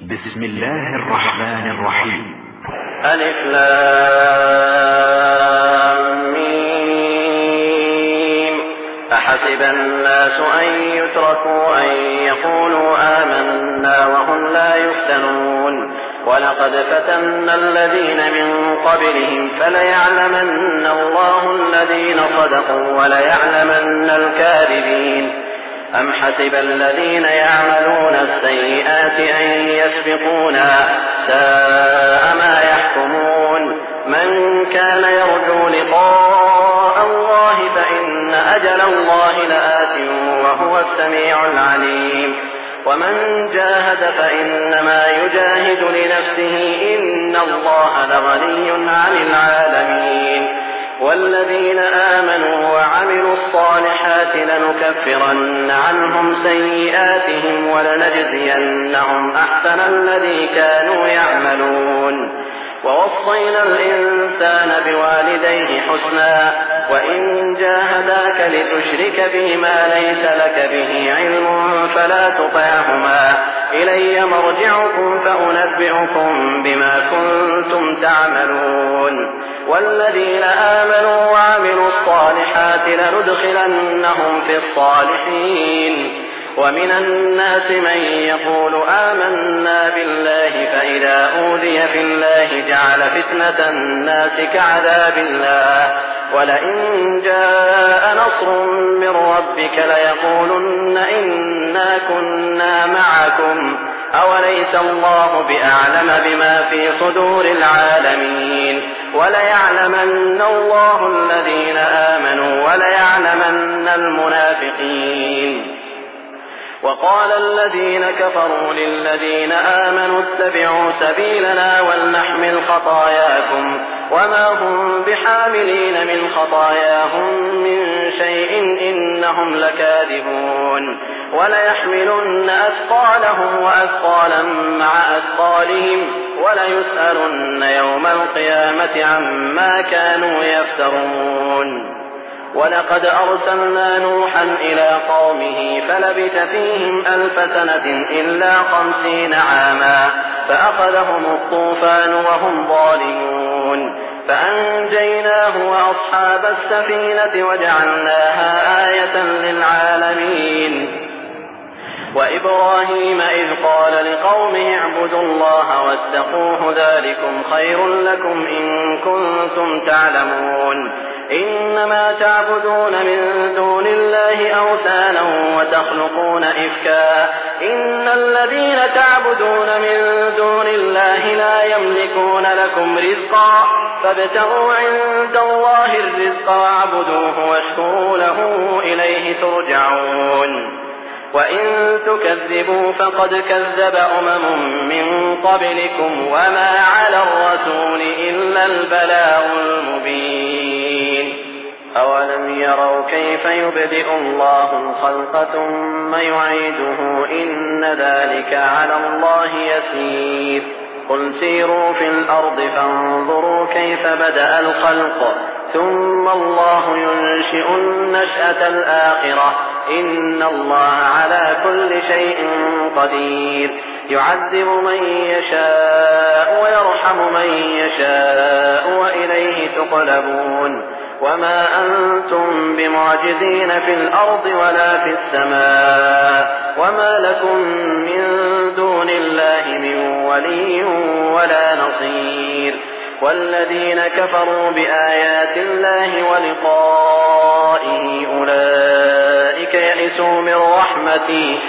بسم الله الرحمن الرحيم. ألف لام ميم. أحسب الناس أن يتركوا أن يقولوا آمنا وهم لا يفتنون ولقد فتنا الذين من قبلهم فليعلمن الله الذين صدقوا وليعلمن الكاذبين. أم حسب الذين يعملون السيئات أن يسبقونا ساء ما يحكمون. من كان يرجو لقاء الله فإن أجل الله لآت وهو السميع العليم. ومن جاهد فإنما يجاهد لنفسه إن الله لغني عن العالمين. والذين آمنوا وعملوا الصالحات لنكفرن عنهم سيئاتهم ولنجزينهم أحسن الذي كانوا يعملون. ووصينا الإنسان بوالديه حسنا وإن جاهداك لتشرك بي ما ليس لك به علم فلا تطعهما إلي مرجعكم فأنبئكم بما كنتم تعملون. والذين آمنوا وعملوا الصالحات لندخلنهم في الصالحين. ومن الناس من يقول آمنا بالله فإذا أوذي في الله جعل فتنة الناس كعذاب الله ولئن جاء نصر من ربك ليقولن إنا كنا معكم أوليس الله بأعلم بما في صدور العالمين. وليعلمن الله الذين آمنوا وليعلمن المنافقين. وقال الذين كفروا للذين آمنوا اتبعوا سبيلنا ولنحمل خطاياكم وما هم بحاملين من خطاياهم من شيء إنهم لكاذبون. وليحملن أثقالهم وأثقالا مع أثقالهم وليسألن يوم القيامة عما كانوا يفترون. ولقد أرسلنا نوحا إلى قومه فلبث فيهم 1000 سنة إلا 50 عاما فأخذهم الطوفان وهم ظالمون فأنجيناه وأصحاب السفينة وجعلناها آية للعالمين. وإبراهيم إذ قال لقومه اعبدوا الله واتقوه ذلكم خير لكم إن كنتم تعلمون. إنما تعبدون من دون الله أوثانا وتخلقون إفكا إن الذين تعبدون من دون الله لا يملكون لكم رزقا فابتغوا عند الله الرزق واعبدوه واشكروا له إليه ترجعون. وإن تكذبوا فقد كذب من قبلكم وما على الرسول إلا البلاغ المبين. أولم يروا كيف يبدئ الله الخلق ثم يعيده إن ذلك على الله يسير. قل سيروا في الأرض فانظروا كيف بدأ الخلق ثم الله ينشئ النشأة الآخرة إن الله على كل شيء قدير. يعذب من يشاء ويرحم من يشاء وإليه تقلبون. وما أنتم بمعجزين في الأرض ولا في السماء وما لكم من دون الله من ولي ولا نصير. والذين كفروا بآيات الله ولقائه أولئك يئسوا من رحمتي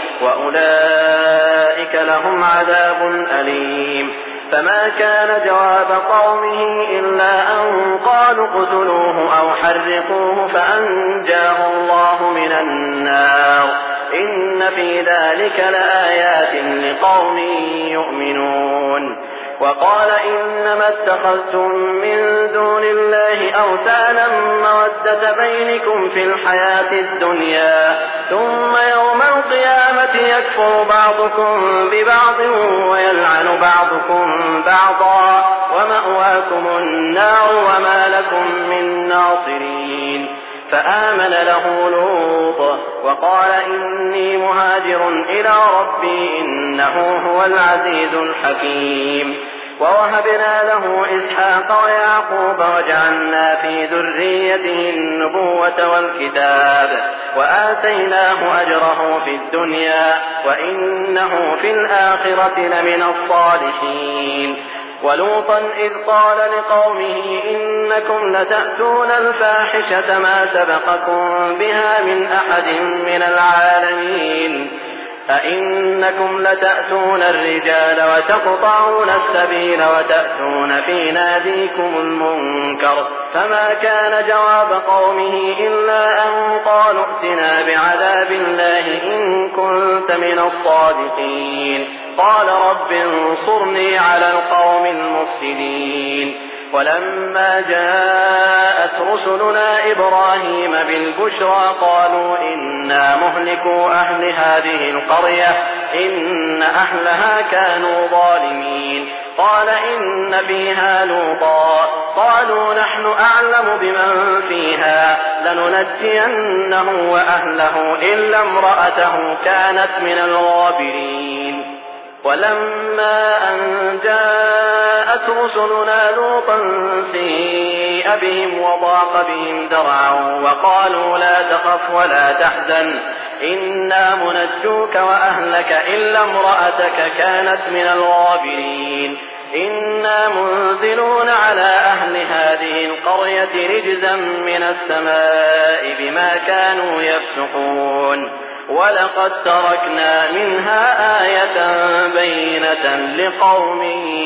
وأولئك لهم عذاب أليم. فما كان جواب قومه إلا أن قالوا اقتلوه أو حرقوه فأنجاه الله من النار إن في ذلك لآيات لقوم يؤمنون. وقال إنما اتخذتم من دون الله أوثانا مودة بينكم في الحياة الدنيا ثم يوم القيامة يكفر بعضكم ببعض ويلعن بعضكم بعضا ومأواكم النار وما لكم من ناصرين. فآمن له لوط وقال إني مهاجر إلى ربي إنه هو العزيز الحكيم. ووهبنا له إسحاق ويعقوب وجعلنا في ذريته النبوة والكتاب وآتيناه أجره في الدنيا وإنه في الآخرة لمن الصالحين. ولوطا إذ قال لقومه إنكم لتأتون الفاحشة ما سبقكم بها من أحد من العالمين أئنكم لتأتون الرجال وتقطعون السبيل وتأتون في ناديكم المنكر. فما كان جواب قومه إلا أن قالوا ائتنا بعذاب الله إن كنت من الصادقين. قال رب انصرني على القوم المفسدين. ولما جاءت رسلنا إبراهيم بالبشرى قالوا إنا مهلكو أهل هذه القرية إن أهلها كانوا ظالمين. قال إن فيها لوطا قالوا نحن أعلم بمن فيها لننجينه وأهله إلا امرأته كانت من الغابرين. ولما أن جاءت رسلنا لوطا سيء بهم وضاق بهم ذرعا وقالوا لا تخف ولا تحزن إنا منجوك وأهلك إلا امرأتك كانت من الغابرين. إنا منزلون على أهل هذه القرية رجزا من السماء بما كانوا يفسقون. ولقد تركنا منها آية بينة لقوم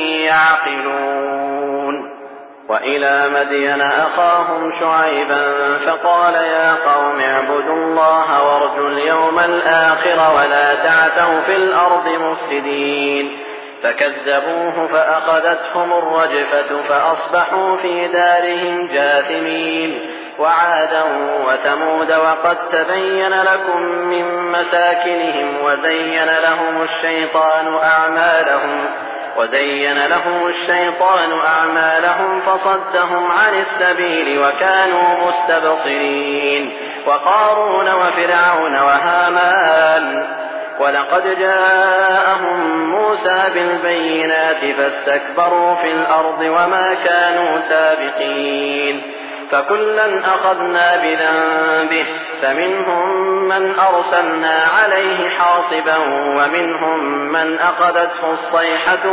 يعقلون. وإلى مدين أخاهم شعيبا فقال يا قوم اعبدوا الله وارجوا اليوم الآخر ولا تعثوا في الأرض مفسدين. فكذبوه فأخذتهم الرجفة فأصبحوا في دارهم جاثمين. وعادا وثمود وقد تبين لكم من مساكنهم وزين لهم الشيطان أعمالهم فصدهم عن السبيل وكانوا مستبصرين. وقارون وفرعون وهامان. ولقد جاءهم موسى بالبينات فاستكبروا في الأرض وما كانوا سابقين. فكلا أخذنا بذنبه فمنهم من أرسلنا عليه حاصبا ومنهم من أخذته الصيحة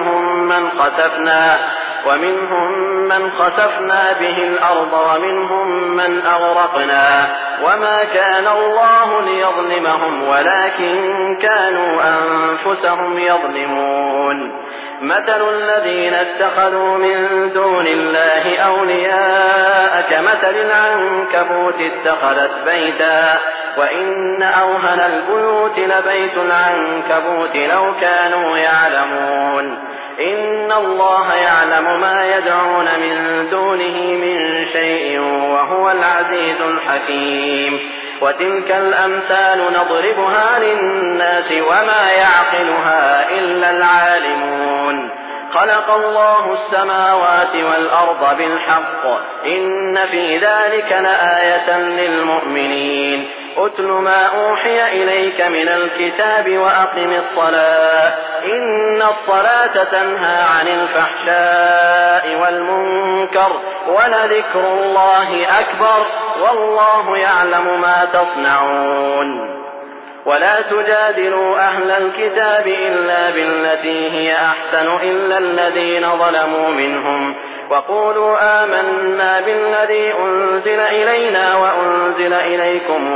ومنهم من خسفنا به الأرض ومنهم من أغرقنا. وما كان الله ليظلمهم ولكن كانوا أنفسهم يظلمون. مثل الذين اتخذوا من دون الله أولياء كمثل العنكبوت اتخذت بيتا وإن أوهن البيوت لبيت العنكبوت لو كانوا يعلمون. إن الله يعلم ما يدعون من دونه من شيء وهو العزيز الحكيم. وتلك الأمثال نضربها للناس وما يعقلها إلا العالمون. خلق الله السماوات والأرض بالحق إن في ذلك لآية للمؤمنين. أتل ما أوحي إليك من الكتاب وأقم الصلاة إن الصلاة تنهى عن الفحشاء والمنكر ولذكر الله أكبر والله يعلم ما تصنعون. ولا تجادلوا أهل الكتاب إلا بالتي هي أحسن إلا الذين ظلموا منهم وقولوا آمنا بالذي أنزل إلينا وأنزل إليكم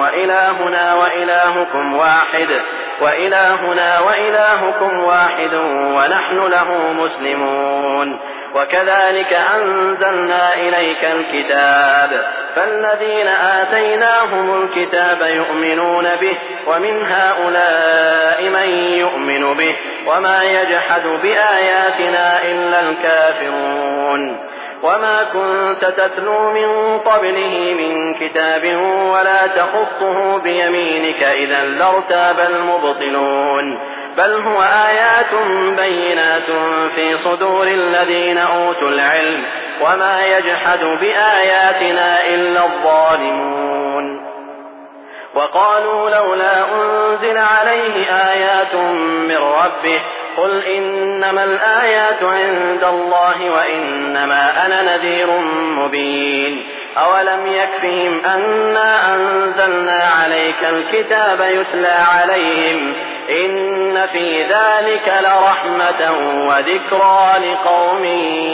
وإلهنا وإلهكم واحد ونحن له مسلمون. وكذلك أنزلنا إليك الكتاب فالذين آتيناهم الكتاب يؤمنون به ومن هؤلاء من يؤمن به وما يجحد بآياتنا إلا الكافرون. وما كنت تتلو من قبله من كتاب ولا تخطه بيمينك إذا لارتاب المبطلون. بل هو آيات بينات في صدور الذين أوتوا العلم وما يجحد بآياتنا إلا الظالمون. وقالوا لولا أنزل عليه آيات من ربه قل إنما الآيات عند الله وإنما أنا نذير مبين. أولم يكفهم أنا أنزلنا عليك الكتاب يتلى عليهم إن في ذلك لرحمة وذكرى لقوم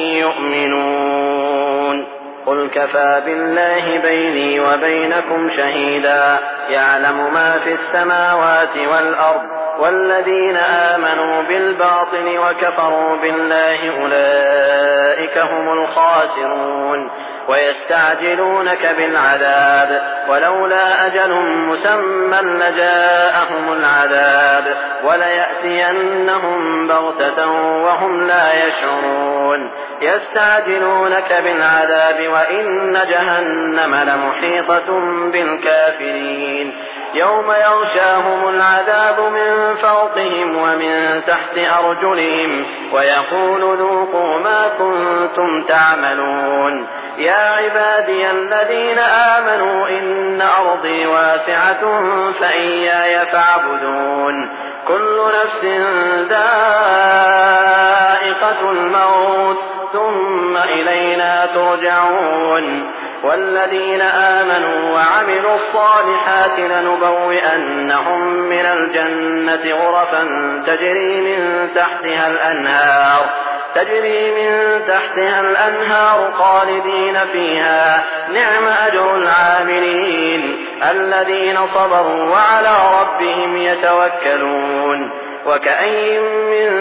يؤمنون. قل كفى بالله بيني وبينكم شهيدا يعلم ما في السماوات والأرض والذين آمنوا بالباطل وكفروا بالله أولئك هم الخاسرون. ويستعجلونك بالعذاب ولولا أجل مسمى لجاءهم العذاب وليأتينهم بغتة وهم لا يشعرون. يستعجلونك بالعذاب وإن جهنم لمحيطة بالكافرين يوم يغشاهم العذاب من فوقهم ومن تحت أرجلهم ويقول ذوقوا ما كنتم تعملون. يا عبادي الذين آمنوا إن أرضي واسعة فإياي فاعبدون. كل نفس ذائقة الموت ثم إلينا ترجعون. والذين آمنوا وعملوا الصالحات لنبوئنهم من الجنة غرفا تجري من تحتها الأنهار خالدين فيها نعم أجر العاملين الذين صبروا وعلى ربهم يتوكلون. وكأين من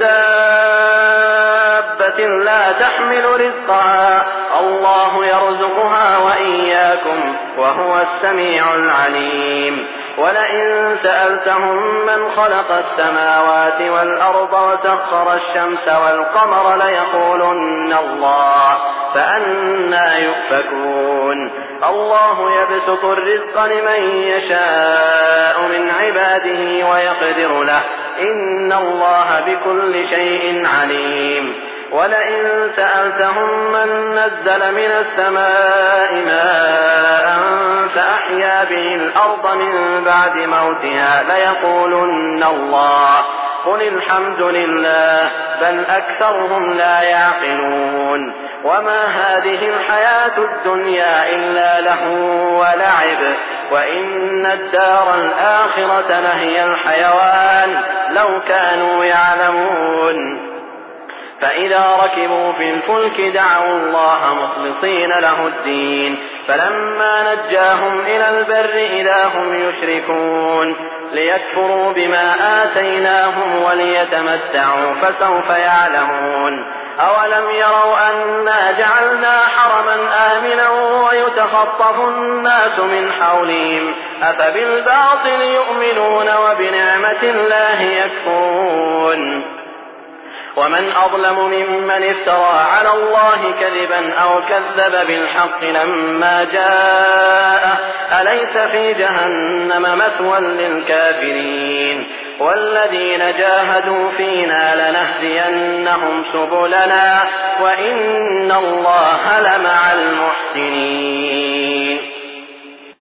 دابة لا تحمل رزقها الله يرزقها وإياكم وهو السميع العليم. ولئن سألتهم من خلق السماوات والأرض وسخر الشمس والقمر ليقولن الله فأنى يؤفكون. الله يبسط الرزق لمن يشاء من عباده ويقدر له إن الله بكل شيء عليم. ولئن سألتهم من نزل من السماء ماء فأحيا به الأرض من بعد موتها ليقولن الله قل الحمد لله بل أكثرهم لا يعقلون. وما هذه الحياة الدنيا إلا لهو ولعب وإن الدار الآخرة لهي الحيوان لو كانوا يعلمون. فإذا ركبوا في الفلك دعوا الله مخلصين له الدين فلما نجاهم إلى البر إذا هم يشركون ليكفروا بما آتيناهم وليتمتعوا فسوف يعلمون. أولم يروا أنا جعلنا حرما آمنا ويتخطف الناس من حولهم أفبالباطل يؤمنون وبنعمة الله يكفرون. ومن أظلم ممن افترى على الله كذبا أو كذب بالحق لما جاءه أليس في جهنم مثوى للكافرين. والذين جاهدوا فينا لنهدينهم سبلنا وإن الله لمع المحسنين.